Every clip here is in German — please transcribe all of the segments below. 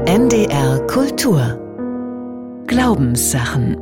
NDR Kultur Glaubenssachen.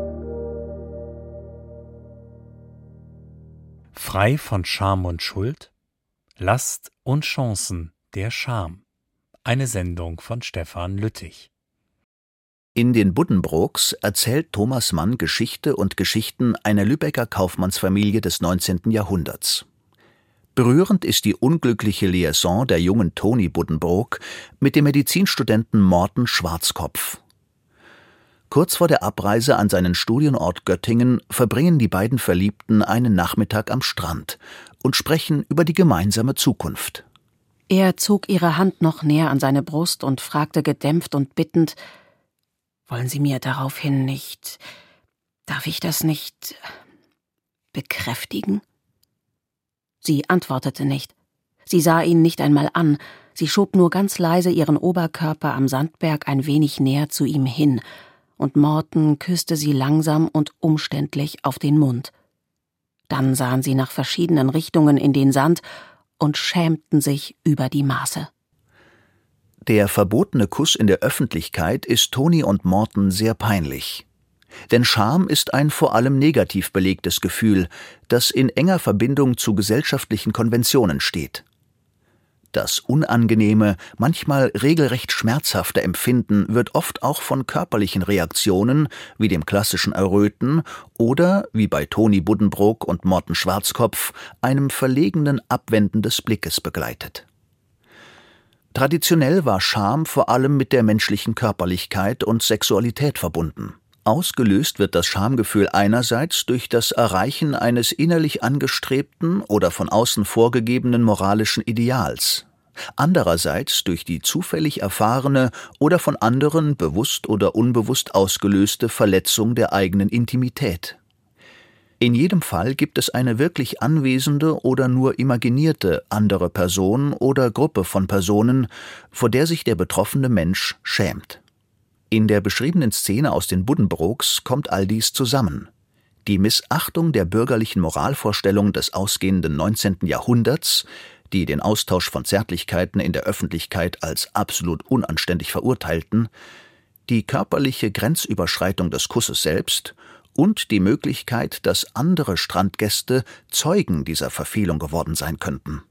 Frei von Scham und Schuld, Last und Chancen der Scham. Eine Sendung von Stefan Lüttich. In den Buddenbrooks erzählt Thomas Mann Geschichte und Geschichten einer Lübecker Kaufmannsfamilie des 19. Jahrhunderts. Berührend ist die unglückliche Liaison der jungen Toni Buddenbrook mit dem Medizinstudenten Morten Schwarzkopf. Kurz vor der Abreise an seinen Studienort Göttingen verbringen die beiden Verliebten einen Nachmittag am Strand und sprechen über die gemeinsame Zukunft. Er zog ihre Hand noch näher an seine Brust und fragte gedämpft und bittend: »Wollen Sie mir daraufhin nicht... Darf ich das nicht... bekräftigen?« Sie antwortete nicht. Sie sah ihn nicht einmal an, sie schob nur ganz leise ihren Oberkörper am Sandberg ein wenig näher zu ihm hin, und Morten küsste sie langsam und umständlich auf den Mund. Dann sahen sie nach verschiedenen Richtungen in den Sand und schämten sich über die Maße. Der verbotene Kuss in der Öffentlichkeit ist Toni und Morten sehr peinlich. Denn Scham ist ein vor allem negativ belegtes Gefühl, das in enger Verbindung zu gesellschaftlichen Konventionen steht. Das unangenehme, manchmal regelrecht schmerzhafte Empfinden wird oft auch von körperlichen Reaktionen wie dem klassischen Erröten oder, wie bei Toni Buddenbrook und Morten Schwarzkopf, einem verlegenen Abwenden des Blickes begleitet. Traditionell war Scham vor allem mit der menschlichen Körperlichkeit und Sexualität verbunden. Ausgelöst wird das Schamgefühl einerseits durch das Erreichen eines innerlich angestrebten oder von außen vorgegebenen moralischen Ideals, andererseits durch die zufällig erfahrene oder von anderen bewusst oder unbewusst ausgelöste Verletzung der eigenen Intimität. In jedem Fall gibt es eine wirklich anwesende oder nur imaginierte andere Person oder Gruppe von Personen, vor der sich der betroffene Mensch schämt. In der beschriebenen Szene aus den Buddenbrooks kommt all dies zusammen. Die Missachtung der bürgerlichen Moralvorstellung des ausgehenden 19. Jahrhunderts, die den Austausch von Zärtlichkeiten in der Öffentlichkeit als absolut unanständig verurteilten, die körperliche Grenzüberschreitung des Kusses selbst und die Möglichkeit, dass andere Strandgäste Zeugen dieser Verfehlung geworden sein könnten.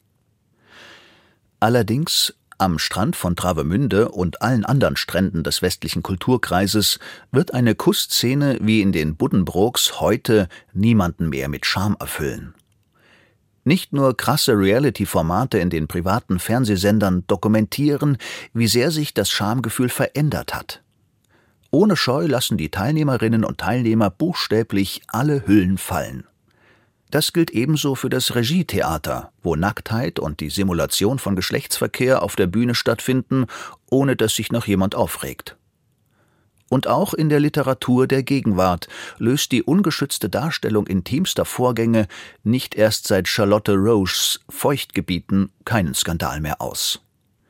Allerdings am Strand von Travemünde und allen anderen Stränden des westlichen Kulturkreises wird eine Kussszene wie in den Buddenbrooks heute niemanden mehr mit Scham erfüllen. Nicht nur krasse Reality-Formate in den privaten Fernsehsendern dokumentieren, wie sehr sich das Schamgefühl verändert hat. Ohne Scheu lassen die Teilnehmerinnen und Teilnehmer buchstäblich alle Hüllen fallen. Das gilt ebenso für das Regietheater, wo Nacktheit und die Simulation von Geschlechtsverkehr auf der Bühne stattfinden, ohne dass sich noch jemand aufregt. Und auch in der Literatur der Gegenwart löst die ungeschützte Darstellung intimster Vorgänge nicht erst seit Charlotte Roches Feuchtgebieten keinen Skandal mehr aus.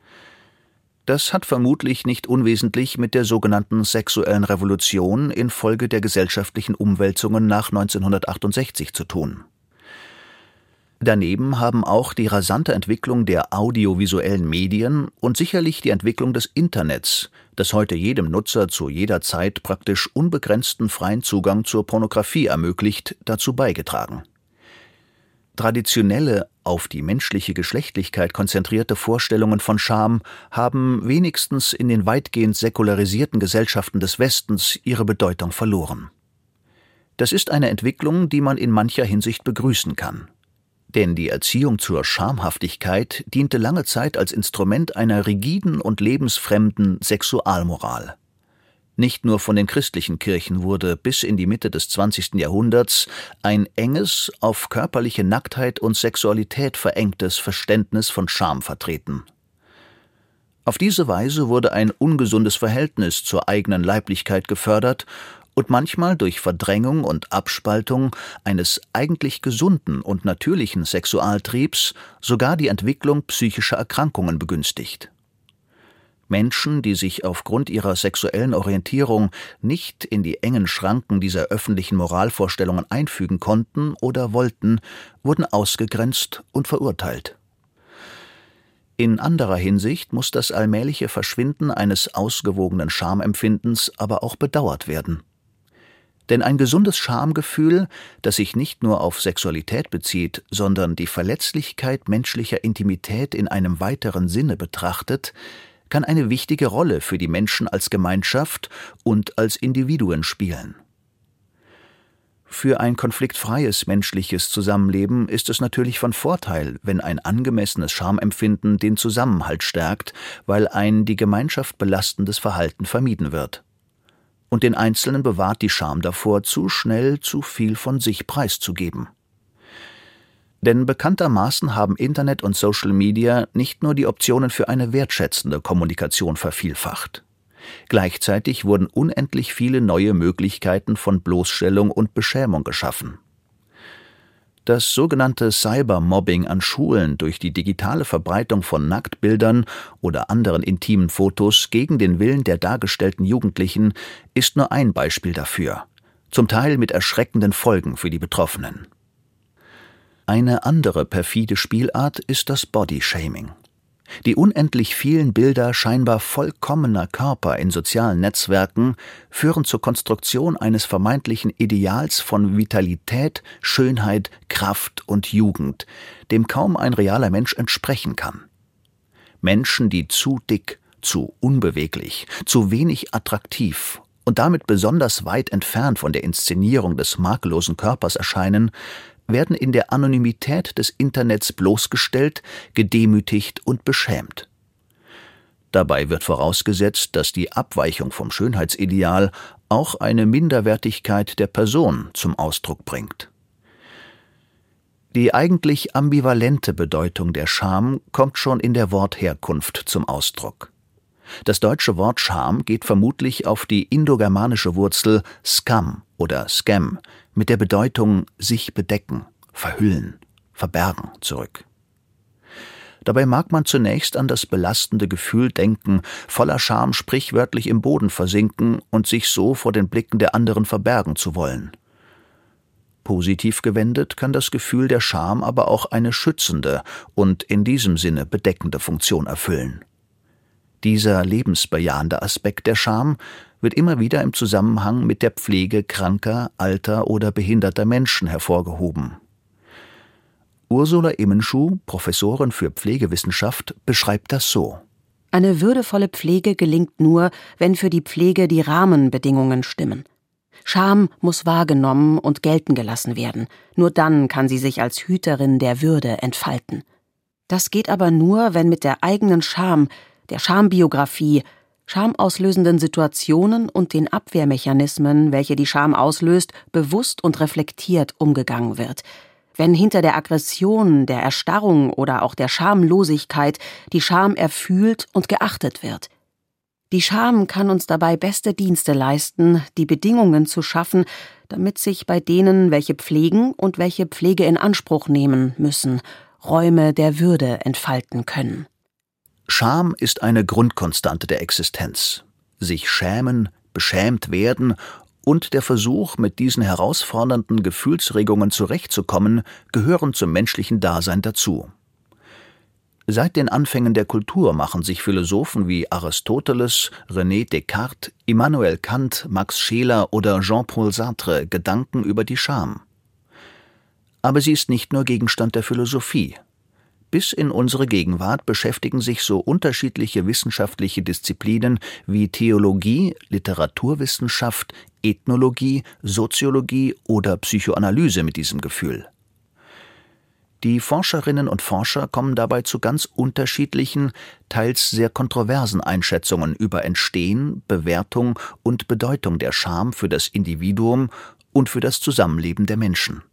Das hat vermutlich nicht unwesentlich mit der sogenannten sexuellen Revolution infolge der gesellschaftlichen Umwälzungen nach 1968 zu tun. Daneben haben auch die rasante Entwicklung der audiovisuellen Medien und sicherlich die Entwicklung des Internets, das heute jedem Nutzer zu jeder Zeit praktisch unbegrenzten freien Zugang zur Pornografie ermöglicht, dazu beigetragen. Traditionelle, auf die menschliche Geschlechtlichkeit konzentrierte Vorstellungen von Scham haben wenigstens in den weitgehend säkularisierten Gesellschaften des Westens ihre Bedeutung verloren. Das ist eine Entwicklung, die man in mancher Hinsicht begrüßen kann. Denn die Erziehung zur Schamhaftigkeit diente lange Zeit als Instrument einer rigiden und lebensfremden Sexualmoral. Nicht nur von den christlichen Kirchen wurde bis in die Mitte des 20. Jahrhunderts ein enges, auf körperliche Nacktheit und Sexualität verengtes Verständnis von Scham vertreten. Auf diese Weise wurde ein ungesundes Verhältnis zur eigenen Leiblichkeit gefördert und manchmal durch Verdrängung und Abspaltung eines eigentlich gesunden und natürlichen Sexualtriebs sogar die Entwicklung psychischer Erkrankungen begünstigt. Menschen, die sich aufgrund ihrer sexuellen Orientierung nicht in die engen Schranken dieser öffentlichen Moralvorstellungen einfügen konnten oder wollten, wurden ausgegrenzt und verurteilt. In anderer Hinsicht muss das allmähliche Verschwinden eines ausgewogenen Schamempfindens aber auch bedauert werden. Denn ein gesundes Schamgefühl, das sich nicht nur auf Sexualität bezieht, sondern die Verletzlichkeit menschlicher Intimität in einem weiteren Sinne betrachtet, kann eine wichtige Rolle für die Menschen als Gemeinschaft und als Individuen spielen. Für ein konfliktfreies menschliches Zusammenleben ist es natürlich von Vorteil, wenn ein angemessenes Schamempfinden den Zusammenhalt stärkt, weil ein die Gemeinschaft belastendes Verhalten vermieden wird. Und den Einzelnen bewahrt die Scham davor, zu schnell zu viel von sich preiszugeben. Denn bekanntermaßen haben Internet und Social Media nicht nur die Optionen für eine wertschätzende Kommunikation vervielfacht. Gleichzeitig wurden unendlich viele neue Möglichkeiten von Bloßstellung und Beschämung geschaffen. Das sogenannte Cybermobbing an Schulen durch die digitale Verbreitung von Nacktbildern oder anderen intimen Fotos gegen den Willen der dargestellten Jugendlichen ist nur ein Beispiel dafür, zum Teil mit erschreckenden Folgen für die Betroffenen. Eine andere perfide Spielart ist das Bodyshaming. Die unendlich vielen Bilder scheinbar vollkommener Körper in sozialen Netzwerken führen zur Konstruktion eines vermeintlichen Ideals von Vitalität, Schönheit, Kraft und Jugend, dem kaum ein realer Mensch entsprechen kann. Menschen, die zu dick, zu unbeweglich, zu wenig attraktiv und damit besonders weit entfernt von der Inszenierung des makellosen Körpers erscheinen, werden in der Anonymität des Internets bloßgestellt, gedemütigt und beschämt. Dabei wird vorausgesetzt, dass die Abweichung vom Schönheitsideal auch eine Minderwertigkeit der Person zum Ausdruck bringt. Die eigentlich ambivalente Bedeutung der Scham kommt schon in der Wortherkunft zum Ausdruck. Das deutsche Wort Scham geht vermutlich auf die indogermanische Wurzel skam oder scam mit der Bedeutung sich bedecken, verhüllen, verbergen zurück. Dabei mag man zunächst an das belastende Gefühl denken, voller Scham sprichwörtlich im Boden versinken und sich so vor den Blicken der anderen verbergen zu wollen. Positiv gewendet kann das Gefühl der Scham aber auch eine schützende und in diesem Sinne bedeckende Funktion erfüllen. Dieser lebensbejahende Aspekt der Scham wird immer wieder im Zusammenhang mit der Pflege kranker, alter oder behinderter Menschen hervorgehoben. Ursula Immenschuh, Professorin für Pflegewissenschaft, beschreibt das so: Eine würdevolle Pflege gelingt nur, wenn für die Pflege die Rahmenbedingungen stimmen. Scham muss wahrgenommen und gelten gelassen werden. Nur dann kann sie sich als Hüterin der Würde entfalten. Das geht aber nur, wenn mit der eigenen Scham, der Schambiografie, schamauslösenden Situationen und den Abwehrmechanismen, welche die Scham auslöst, bewusst und reflektiert umgegangen wird. Wenn hinter der Aggression, der Erstarrung oder auch der Schamlosigkeit die Scham erfühlt und geachtet wird. Die Scham kann uns dabei beste Dienste leisten, die Bedingungen zu schaffen, damit sich bei denen, welche pflegen und welche Pflege in Anspruch nehmen müssen, Räume der Würde entfalten können. Scham ist eine Grundkonstante der Existenz. Sich schämen, beschämt werden und der Versuch, mit diesen herausfordernden Gefühlsregungen zurechtzukommen, gehören zum menschlichen Dasein dazu. Seit den Anfängen der Kultur machen sich Philosophen wie Aristoteles, René Descartes, Immanuel Kant, Max Scheler oder Jean-Paul Sartre Gedanken über die Scham. Aber sie ist nicht nur Gegenstand der Philosophie. Bis in unsere Gegenwart beschäftigen sich so unterschiedliche wissenschaftliche Disziplinen wie Theologie, Literaturwissenschaft, Ethnologie, Soziologie oder Psychoanalyse mit diesem Gefühl. Die Forscherinnen und Forscher kommen dabei zu ganz unterschiedlichen, teils sehr kontroversen Einschätzungen über Entstehen, Bewertung und Bedeutung der Scham für das Individuum und für das Zusammenleben der Menschen.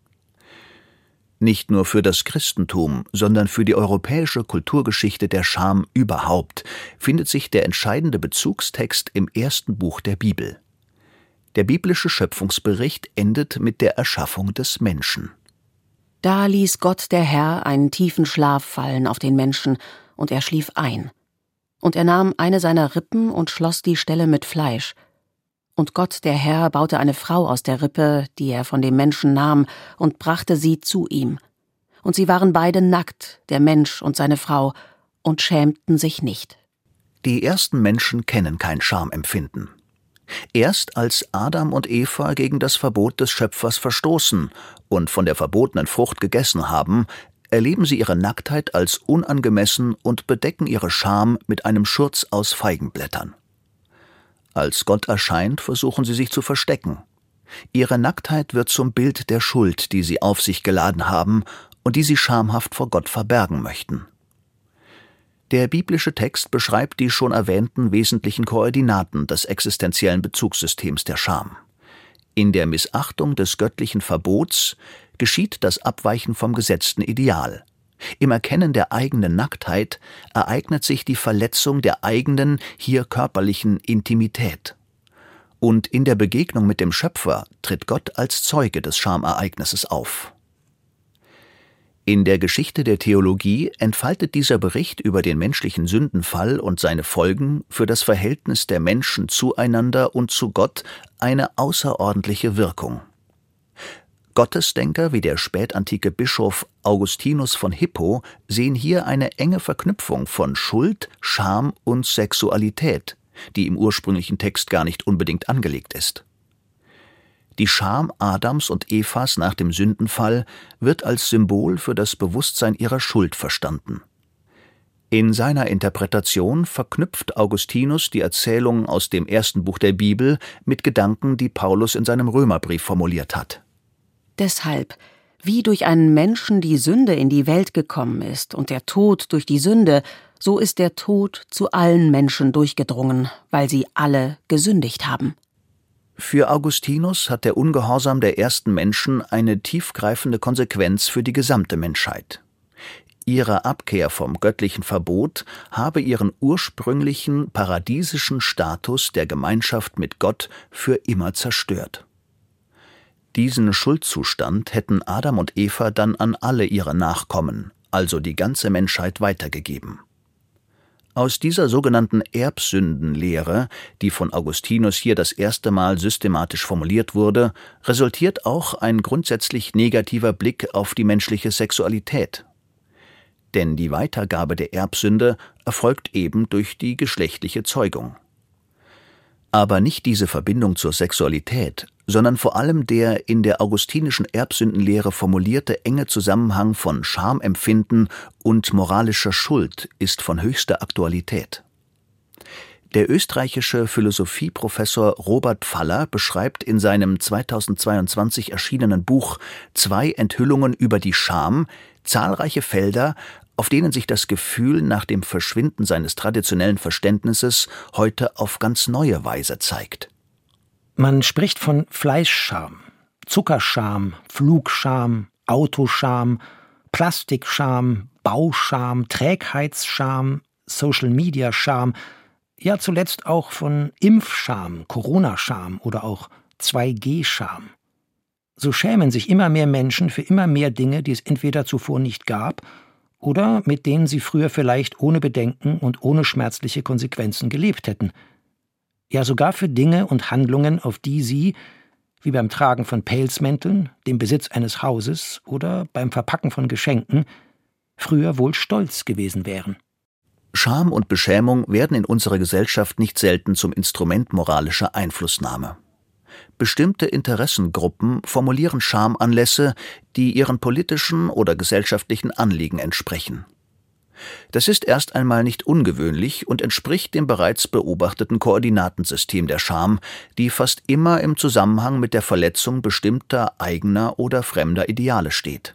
Nicht nur für das Christentum, sondern für die europäische Kulturgeschichte der Scham überhaupt findet sich der entscheidende Bezugstext im ersten Buch der Bibel. Der biblische Schöpfungsbericht endet mit der Erschaffung des Menschen. Da ließ Gott der Herr einen tiefen Schlaf fallen auf den Menschen, und er schlief ein. Und er nahm eine seiner Rippen und schloss die Stelle mit Fleisch. Und Gott der Herr baute eine Frau aus der Rippe, die er von dem Menschen nahm, und brachte sie zu ihm. Und sie waren beide nackt, der Mensch und seine Frau, und schämten sich nicht. Die ersten Menschen kennen kein Schamempfinden. Erst als Adam und Eva gegen das Verbot des Schöpfers verstoßen und von der verbotenen Frucht gegessen haben, erleben sie ihre Nacktheit als unangemessen und bedecken ihre Scham mit einem Schurz aus Feigenblättern. Als Gott erscheint, versuchen sie sich zu verstecken. Ihre Nacktheit wird zum Bild der Schuld, die sie auf sich geladen haben und die sie schamhaft vor Gott verbergen möchten. Der biblische Text beschreibt die schon erwähnten wesentlichen Koordinaten des existenziellen Bezugssystems der Scham. In der Missachtung des göttlichen Verbots geschieht das Abweichen vom gesetzten Ideal. Im Erkennen der eigenen Nacktheit ereignet sich die Verletzung der eigenen, hier körperlichen Intimität. Und in der Begegnung mit dem Schöpfer tritt Gott als Zeuge des Schamereignisses auf. In der Geschichte der Theologie entfaltet dieser Bericht über den menschlichen Sündenfall und seine Folgen für das Verhältnis der Menschen zueinander und zu Gott eine außerordentliche Wirkung. Gottesdenker wie der spätantike Bischof Augustinus von Hippo sehen hier eine enge Verknüpfung von Schuld, Scham und Sexualität, die im ursprünglichen Text gar nicht unbedingt angelegt ist. Die Scham Adams und Evas nach dem Sündenfall wird als Symbol für das Bewusstsein ihrer Schuld verstanden. In seiner Interpretation verknüpft Augustinus die Erzählung aus dem ersten Buch der Bibel mit Gedanken, die Paulus in seinem Römerbrief formuliert hat. Deshalb, wie durch einen Menschen die Sünde in die Welt gekommen ist und der Tod durch die Sünde, so ist der Tod zu allen Menschen durchgedrungen, weil sie alle gesündigt haben. Für Augustinus hat der Ungehorsam der ersten Menschen eine tiefgreifende Konsequenz für die gesamte Menschheit. Ihre Abkehr vom göttlichen Verbot habe ihren ursprünglichen paradiesischen Status der Gemeinschaft mit Gott für immer zerstört. Diesen Schuldzustand hätten Adam und Eva dann an alle ihre Nachkommen, also die ganze Menschheit, weitergegeben. Aus dieser sogenannten Erbsündenlehre, die von Augustinus hier das erste Mal systematisch formuliert wurde, resultiert auch ein grundsätzlich negativer Blick auf die menschliche Sexualität. Denn die Weitergabe der Erbsünde erfolgt eben durch die geschlechtliche Zeugung. Aber nicht diese Verbindung zur Sexualität, sondern vor allem der in der augustinischen Erbsündenlehre formulierte enge Zusammenhang von Schamempfinden und moralischer Schuld ist von höchster Aktualität. Der österreichische Philosophieprofessor Robert Pfaller beschreibt in seinem 2022 erschienenen Buch »2 Enthüllungen über die Scham« zahlreiche Felder, auf denen sich das Gefühl nach dem Verschwinden seines traditionellen Verständnisses heute auf ganz neue Weise zeigt. Man spricht von Fleischscham, Zuckerscham, Flugscham, Autoscham, Plastikscham, Bauscham, Trägheitsscham, Social-Media-Scham, ja zuletzt auch von Impfscham, Corona-Scham oder auch 2G-Scham. So schämen sich immer mehr Menschen für immer mehr Dinge, die es entweder zuvor nicht gab oder mit denen sie früher vielleicht ohne Bedenken und ohne schmerzliche Konsequenzen gelebt hätten. Ja, sogar für Dinge und Handlungen, auf die sie, wie beim Tragen von Pelzmänteln, dem Besitz eines Hauses oder beim Verpacken von Geschenken, früher wohl stolz gewesen wären. Scham und Beschämung werden in unserer Gesellschaft nicht selten zum Instrument moralischer Einflussnahme. Bestimmte Interessengruppen formulieren Schamanlässe, die ihren politischen oder gesellschaftlichen Anliegen entsprechen. Das ist erst einmal nicht ungewöhnlich und entspricht dem bereits beobachteten Koordinatensystem der Scham, die fast immer im Zusammenhang mit der Verletzung bestimmter eigener oder fremder Ideale steht.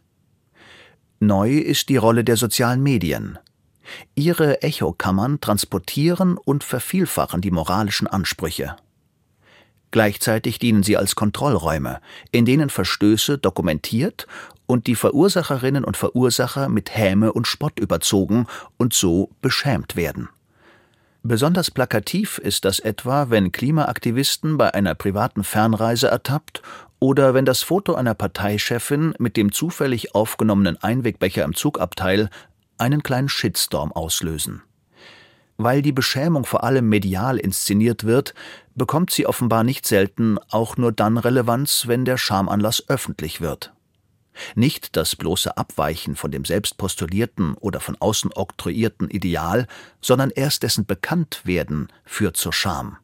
Neu ist die Rolle der sozialen Medien. Ihre Echokammern transportieren und vervielfachen die moralischen Ansprüche. Gleichzeitig dienen sie als Kontrollräume, in denen Verstöße dokumentiert und die Verursacherinnen und Verursacher mit Häme und Spott überzogen und so beschämt werden. Besonders plakativ ist das etwa, wenn Klimaaktivisten bei einer privaten Fernreise ertappt oder wenn das Foto einer Parteichefin mit dem zufällig aufgenommenen Einwegbecher im Zugabteil einen kleinen Shitstorm auslösen. Weil die Beschämung vor allem medial inszeniert wird, bekommt sie offenbar nicht selten auch nur dann Relevanz, wenn der Schamanlass öffentlich wird. Nicht das bloße Abweichen von dem selbst postulierten oder von außen oktroyierten Ideal, sondern erst dessen Bekanntwerden führt zur Scham.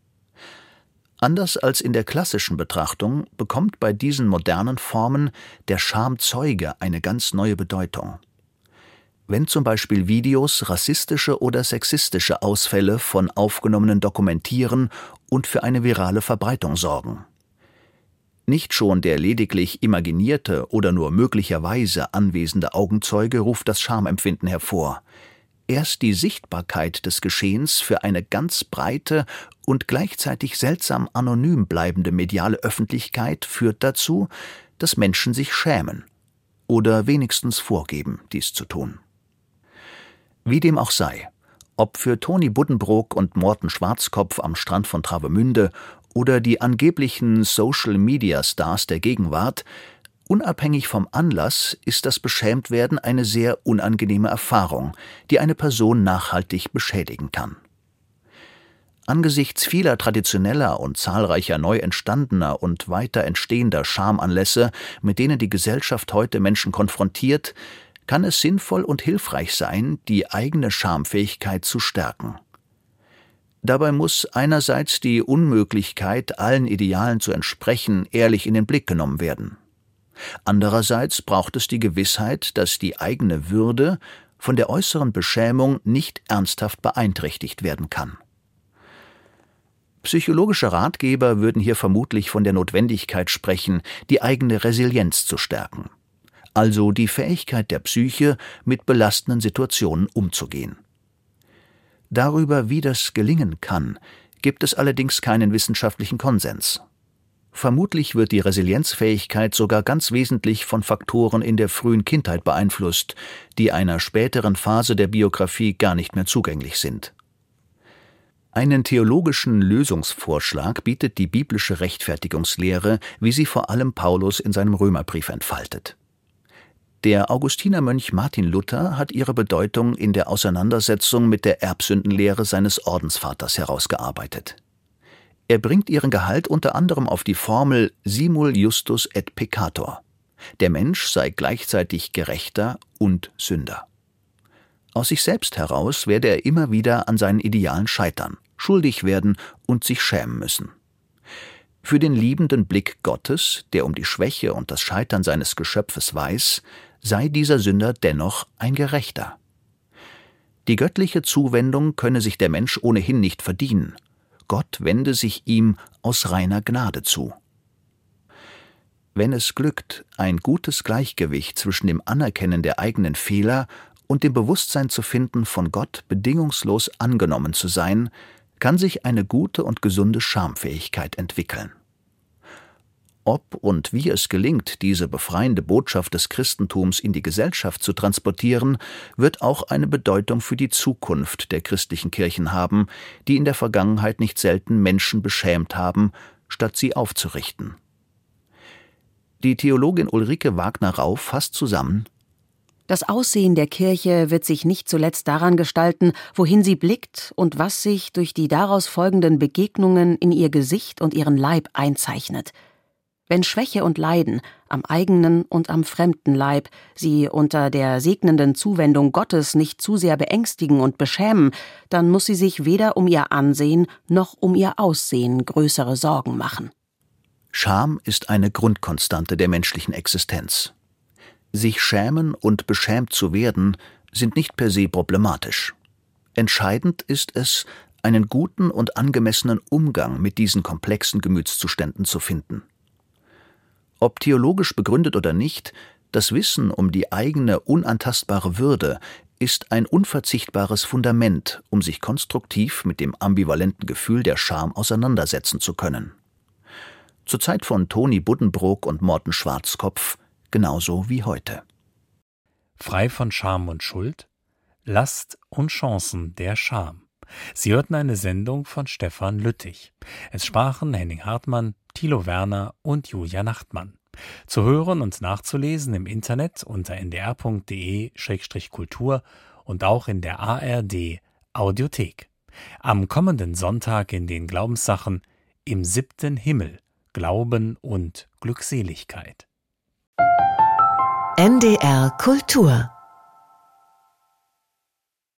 Anders als in der klassischen Betrachtung bekommt bei diesen modernen Formen der Schamzeuge eine ganz neue Bedeutung. Wenn zum Beispiel Videos rassistische oder sexistische Ausfälle von Aufgenommenen dokumentieren und für eine virale Verbreitung sorgen. Nicht schon der lediglich imaginierte oder nur möglicherweise anwesende Augenzeuge ruft das Schamempfinden hervor. Erst die Sichtbarkeit des Geschehens für eine ganz breite und gleichzeitig seltsam anonym bleibende mediale Öffentlichkeit führt dazu, dass Menschen sich schämen oder wenigstens vorgeben, dies zu tun. Wie dem auch sei, ob für Toni Buddenbrook und Morten Schwarzkopf am Strand von Travemünde oder die angeblichen Social-Media-Stars der Gegenwart, unabhängig vom Anlass ist das Beschämtwerden eine sehr unangenehme Erfahrung, die eine Person nachhaltig beschädigen kann. Angesichts vieler traditioneller und zahlreicher neu entstandener und weiter entstehender Schamanlässe, mit denen die Gesellschaft heute Menschen konfrontiert, kann es sinnvoll und hilfreich sein, die eigene Schamfähigkeit zu stärken. Dabei muss einerseits die Unmöglichkeit, allen Idealen zu entsprechen, ehrlich in den Blick genommen werden. Andererseits braucht es die Gewissheit, dass die eigene Würde von der äußeren Beschämung nicht ernsthaft beeinträchtigt werden kann. Psychologische Ratgeber würden hier vermutlich von der Notwendigkeit sprechen, die eigene Resilienz zu stärken, also die Fähigkeit der Psyche, mit belastenden Situationen umzugehen. Darüber, wie das gelingen kann, gibt es allerdings keinen wissenschaftlichen Konsens. Vermutlich wird die Resilienzfähigkeit sogar ganz wesentlich von Faktoren in der frühen Kindheit beeinflusst, die einer späteren Phase der Biografie gar nicht mehr zugänglich sind. Einen theologischen Lösungsvorschlag bietet die biblische Rechtfertigungslehre, wie sie vor allem Paulus in seinem Römerbrief entfaltet. Der Augustinermönch Martin Luther hat ihre Bedeutung in der Auseinandersetzung mit der Erbsündenlehre seines Ordensvaters herausgearbeitet. Er bringt ihren Gehalt unter anderem auf die Formel simul justus et peccator. Der Mensch sei gleichzeitig Gerechter und Sünder. Aus sich selbst heraus werde er immer wieder an seinen Idealen scheitern, schuldig werden und sich schämen müssen. Für den liebenden Blick Gottes, der um die Schwäche und das Scheitern seines Geschöpfes weiß, sei dieser Sünder dennoch ein Gerechter. Die göttliche Zuwendung könne sich der Mensch ohnehin nicht verdienen. Gott wende sich ihm aus reiner Gnade zu. Wenn es glückt, ein gutes Gleichgewicht zwischen dem Anerkennen der eigenen Fehler und dem Bewusstsein zu finden, von Gott bedingungslos angenommen zu sein, kann sich eine gute und gesunde Schamfähigkeit entwickeln. Ob und wie es gelingt, diese befreiende Botschaft des Christentums in die Gesellschaft zu transportieren, wird auch eine Bedeutung für die Zukunft der christlichen Kirchen haben, die in der Vergangenheit nicht selten Menschen beschämt haben, statt sie aufzurichten. Die Theologin Ulrike Wagner-Rau fasst zusammen: Das Aussehen der Kirche wird sich nicht zuletzt daran gestalten, wohin sie blickt und was sich durch die daraus folgenden Begegnungen in ihr Gesicht und ihren Leib einzeichnet. Wenn Schwäche und Leiden am eigenen und am fremden Leib sie unter der segnenden Zuwendung Gottes nicht zu sehr beängstigen und beschämen, dann muss sie sich weder um ihr Ansehen noch um ihr Aussehen größere Sorgen machen. Scham ist eine Grundkonstante der menschlichen Existenz. Sich schämen und beschämt zu werden, sind nicht per se problematisch. Entscheidend ist es, einen guten und angemessenen Umgang mit diesen komplexen Gemütszuständen zu finden. Ob theologisch begründet oder nicht, das Wissen um die eigene unantastbare Würde ist ein unverzichtbares Fundament, um sich konstruktiv mit dem ambivalenten Gefühl der Scham auseinandersetzen zu können. Zur Zeit von Toni Buddenbrook und Morten Schwarzkopf genauso wie heute. Frei von Scham und Schuld, Last und Chancen der Scham. Sie hörten eine Sendung von Stefan Lüttich. Es sprachen Henning Hartmann, Thilo Werner und Julia Nachtmann. Zu hören und nachzulesen im Internet unter ndr.de/kultur und auch in der ARD Audiothek. Am kommenden Sonntag in den Glaubenssachen Im 7. Himmel, Glauben und Glückseligkeit. NDR Kultur